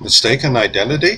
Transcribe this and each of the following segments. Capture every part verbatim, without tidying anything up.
Mistaken identity?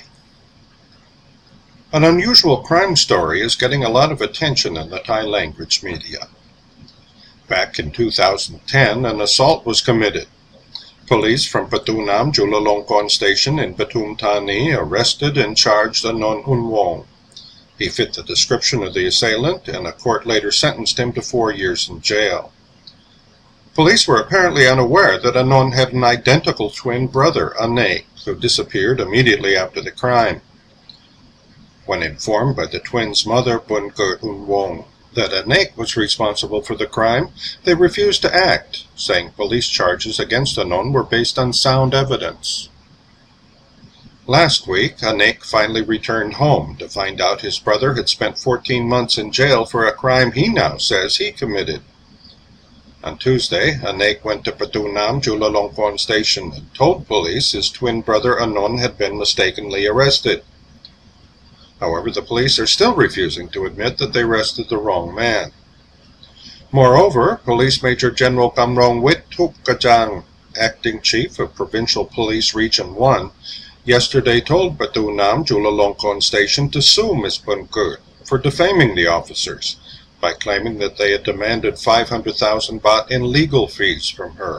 An unusual crime story is getting a lot of attention in the Thai language media. Back in two thousand ten, an assault was committed. Police from Patunam Chulalongkorn Station in Pathum Thani arrested and charged Anon Unwong. He fit the description of the assailant, and a court later sentenced him to four years in jail. Police were apparently unaware that Anon had an identical twin brother, Anek, who disappeared immediately after the crime. When informed by the twins' mother, Bunkert Unwong, that Anek was responsible for the crime, they refused to act, saying police charges against Anon were based on sound evidence. Last week, Anek finally returned home to find out his brother had spent fourteen months in jail for a crime he now says he committed. On Tuesday, Anek went to Patunam Chulalongkorn Station and told police his twin brother Anon had been mistakenly arrested. However, the police are still refusing to admit that they arrested the wrong man. Moreover, Police Major General Kamrong Wit Thup Kajang, acting chief of Provincial Police Region one, yesterday told Patunam Chulalongkorn Station to sue Miz Bunkert for defaming the officers by claiming that they had demanded five hundred thousand baht in legal fees from her.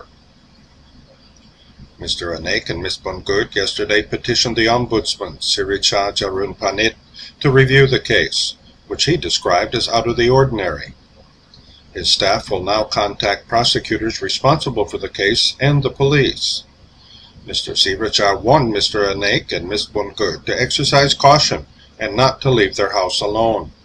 Mister Anek and Miz Bunkert yesterday petitioned the Ombudsman, Siricha Jarunpanit, to review the case, which he described as out of the ordinary. His staff will now contact prosecutors responsible for the case and the police. Mister Siricha warned Mister Anek and Miz Bunkert to exercise caution and not to leave their house alone.